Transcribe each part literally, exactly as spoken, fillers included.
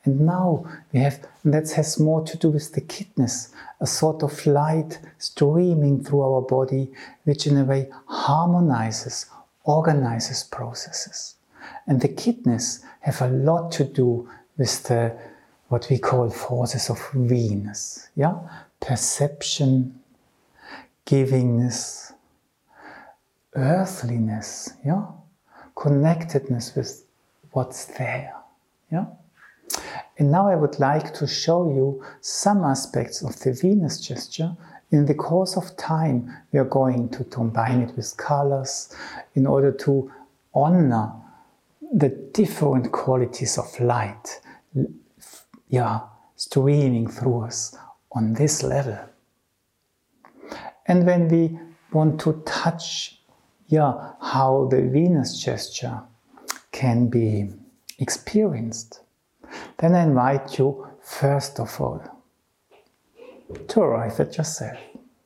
And now we have, and that has more to do with the kidneys, a sort of light streaming through our body, which in a way harmonizes, organizes processes. And the kidneys have a lot to do with the, what we call forces of Venus, yeah? Perception, givingness, earthliness, yeah? Connectedness with what's there, yeah? And now I would like to show you some aspects of the Venus gesture. In the course of time, we are going to combine it with colors in order to honor the different qualities of light, yeah, streaming through us on this level. And when we want to touch, yeah, how the Venus gesture can be experienced, then I invite you, first of all, to arrive at yourself.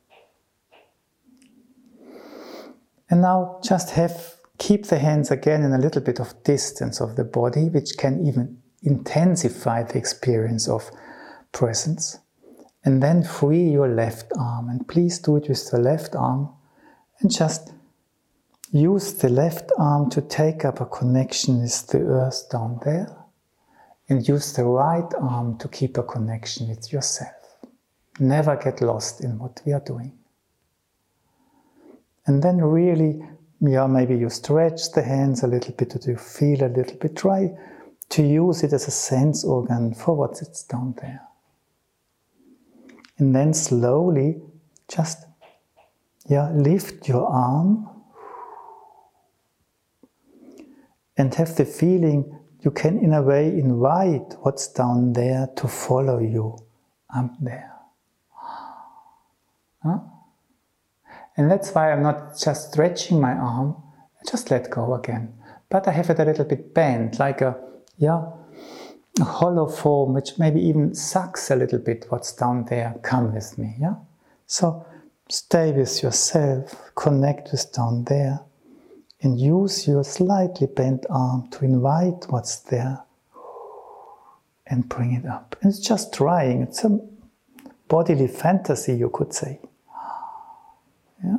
And now just have, keep the hands again in a little bit of distance of the body, which can even intensify the experience of presence. And then free your left arm. And please do it with the left arm. And just use the left arm to take up a connection with the earth down there. And use the right arm to keep a connection with yourself. Never get lost in what we are doing. And then really, yeah, maybe you stretch the hands a little bit, or you feel a little bit. Try to use it as a sense organ for what it's down there. And then slowly, just, yeah, lift your arm. And have the feeling you can, in a way, invite what's down there to follow you up there. Huh? And that's why I'm not just stretching my arm, I just let go again. But I have it a little bit bent, like a, yeah, a hollow form, which maybe even sucks a little bit what's down there. Come with me, yeah? So stay with yourself, connect with down there, and use your slightly bent arm to invite what's there and bring it up. And it's just trying, it's a bodily fantasy, you could say. Yeah?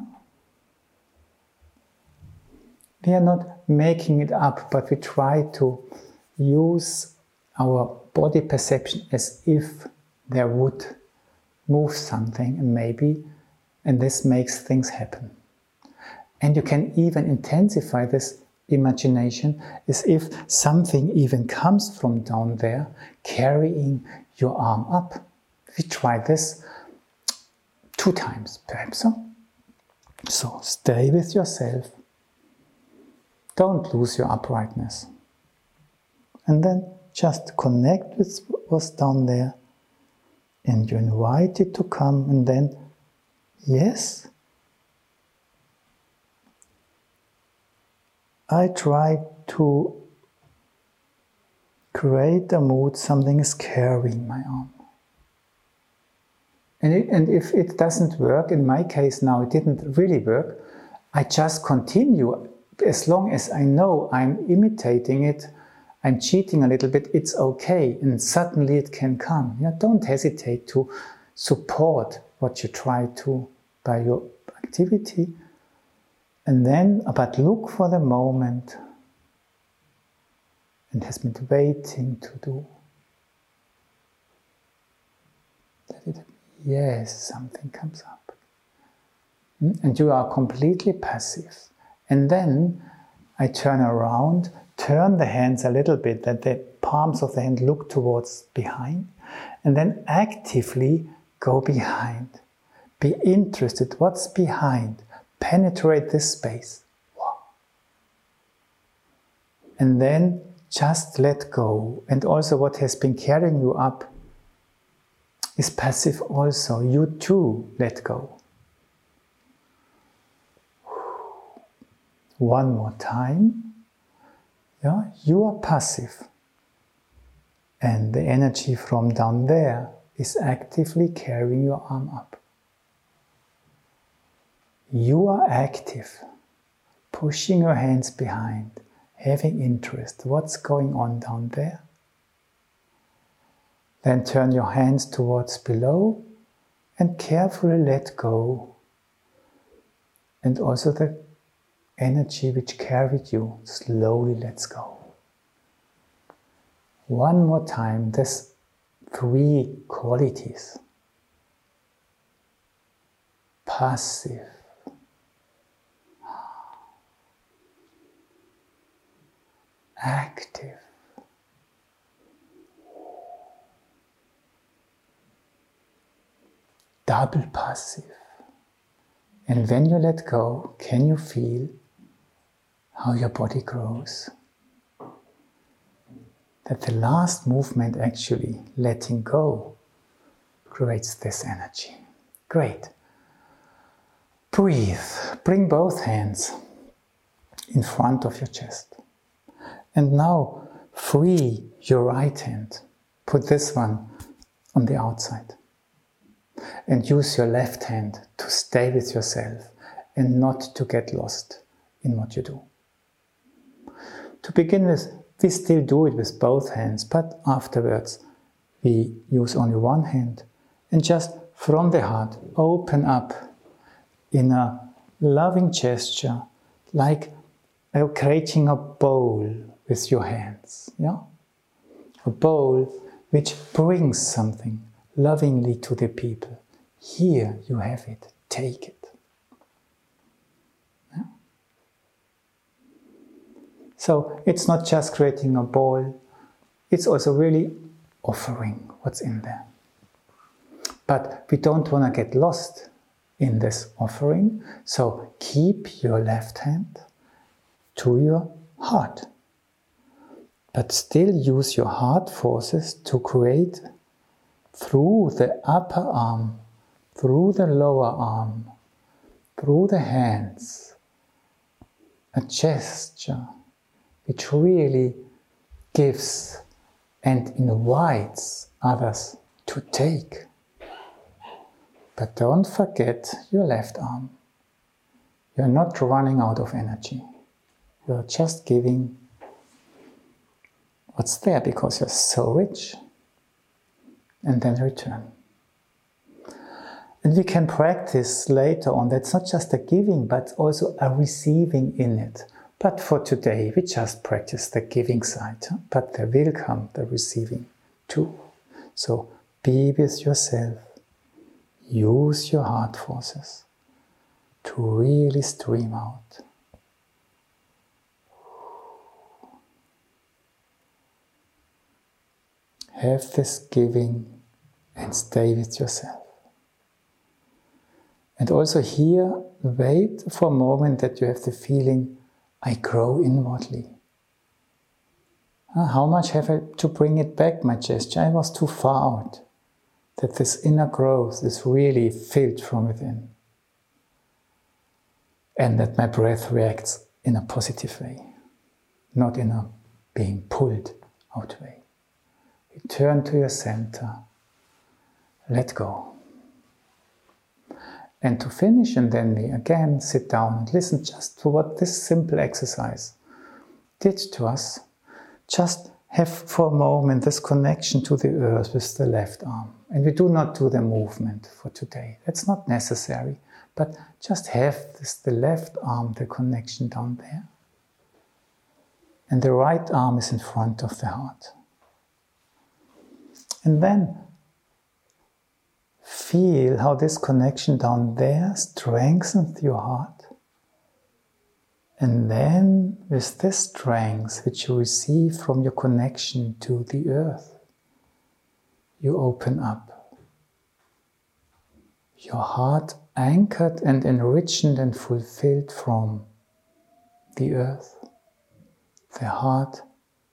We are not making it up, but we try to use our body perception as if there would move something, and maybe, and this makes things happen. And you can even intensify this imagination as if something even comes from down there, carrying your arm up. We try this two times, perhaps so. So stay with yourself. Don't lose your uprightness. And then just connect with what's down there. And you invite it to come, and then, yes, I try to create a mood, something is carrying my arm. And, it, and if it doesn't work, in my case now it didn't really work, I just continue. As long as I know I'm imitating it, I'm cheating a little bit, it's okay, and suddenly it can come. Yeah, don't hesitate to support what you try to by your activity. And then, but look for the moment it has been waiting to do. That it, yes, something comes up. And you are completely passive. And then I turn around, turn the hands a little bit, that the palms of the hand look towards behind, and then actively go behind. Be interested, what's behind? Penetrate this space. Wow. And then just let go. And also what has been carrying you up is passive also. You too let go. One more time. Yeah, you are passive. And the energy from down there is actively carrying your arm up. You are active, pushing your hands behind, having interest. What's going on down there? Then turn your hands towards below and carefully let go. And also the energy which carried you slowly lets go. One more time, this three qualities. Passive. Active. Double passive. And when you let go, can you feel how your body grows? That the last movement, actually letting go, creates this energy. Great. Breathe. Bring both hands in front of your chest. And now free your right hand. Put this one on the outside. And use your left hand to stay with yourself and not to get lost in what you do. To begin with, we still do it with both hands, but afterwards we use only one hand and just from the heart open up in a loving gesture, like creating a bowl with your hands. Yeah? A bowl which brings something lovingly to the people. Here you have it, take it. Yeah? So it's not just creating a bowl, it's also really offering what's in there. But we don't want to get lost in this offering, so keep your left hand to your heart. But still use your heart forces to create through the upper arm, through the lower arm, through the hands, a gesture which really gives and invites others to take. But don't forget your left arm. You're not running out of energy. You're just giving what's there because you're so rich. And then return. And we can practice later on. That's not just a giving, but also a receiving in it. But for today, we just practice the giving side. But there will come the receiving too. So be with yourself. Use your heart forces to really stream out. Have this giving and stay with yourself. And also here, wait for a moment that you have the feeling, I grow inwardly. How much have I to bring it back, my gesture? I was too far out. That this inner growth is really filled from within. And that my breath reacts in a positive way, not in a being pulled out way. Return to your center. Let go. And to finish, and then we again sit down and listen just to what this simple exercise did to us. Just have for a moment this connection to the earth with the left arm. And we do not do the movement for today. That's not necessary. But just have this, the left arm, the connection down there. And the right arm is in front of the heart. And then feel how this connection down there strengthens your heart. And then with this strength which you receive from your connection to the earth, you open up. Your heart anchored and enriched and fulfilled from the earth. The heart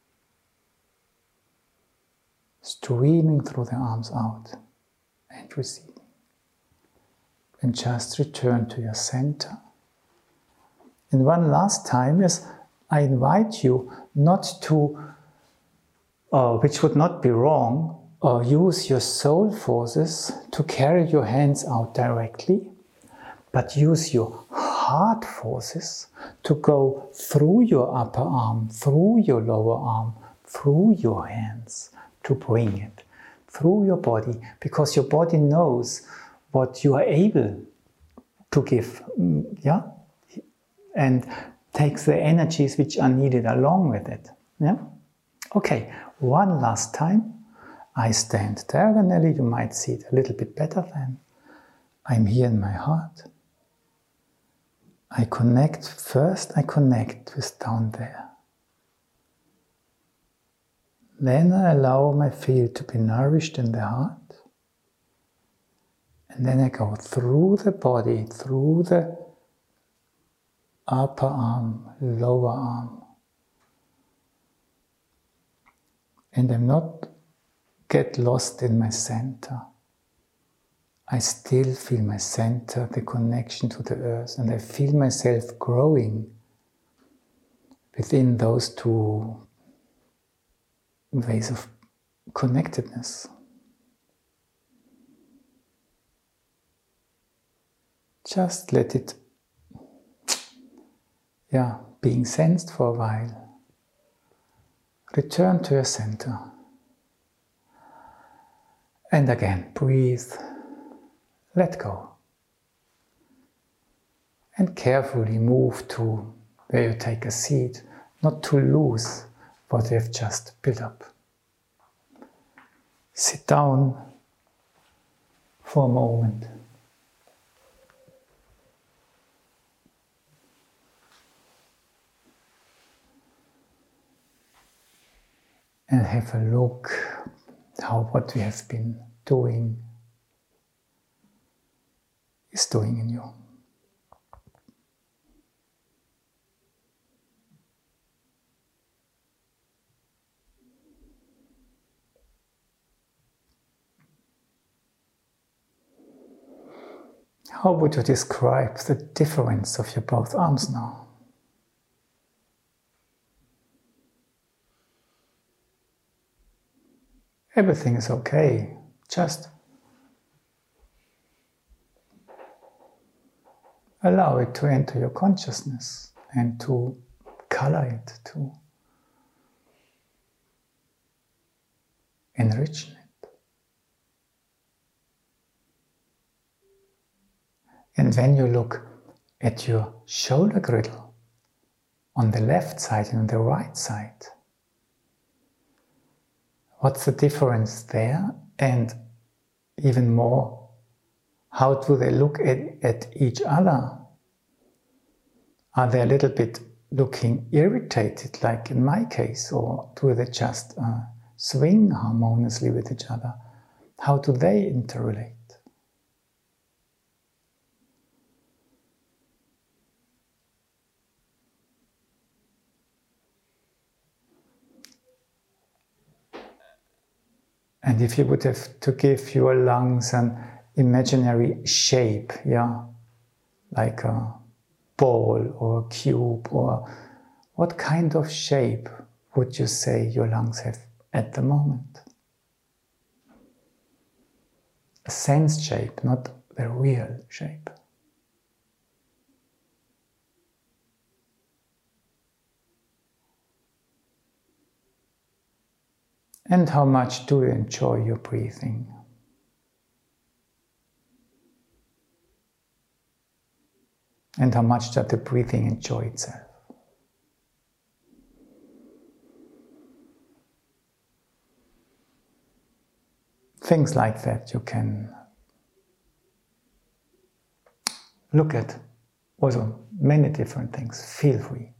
streaming through the arms out and receiving. And just return to your center. And one last time is, I invite you not to, uh, which would not be wrong, uh, use your soul forces to carry your hands out directly, but use your heart forces to go through your upper arm, through your lower arm, through your hands, to bring it. through your body, because your body knows what you are able to give, yeah, and takes the energies which are needed along with it. Yeah. Okay, one last time. I stand diagonally. You might see it a little bit better then. I'm here in my heart. I connect, first I connect with down there. Then I allow my field to be nourished in the heart. And then I go through the body, through the upper arm, lower arm. And I'm not get lost in my center. I still feel my center, the connection to the earth, and I feel myself growing within those two ways of connectedness. Just let it, yeah, being sensed for a while. Return to your center. And again, breathe. Let go. And carefully move to where you take a seat, not to lose what you have just built up. Sit down for a moment. And have a look how what we have been doing is doing in you. How would you describe the difference of your both arms now? Everything is okay, just allow it to enter your consciousness and to color it, to enrich it. And when you look at your shoulder girdle on the left side and on the right side, what's the difference there? And even more, how do they look at, at each other? Are they a little bit looking irritated, like in my case, or do they just uh, swing harmoniously with each other? How do they interrelate? And if you would have to give your lungs an imaginary shape, yeah, like a ball or a cube, or what kind of shape would you say your lungs have at the moment? A sense shape, not the real shape. And how much do you enjoy your breathing? And how much does the breathing enjoy itself? Things like that you can look at. Also, many different things. Feel free.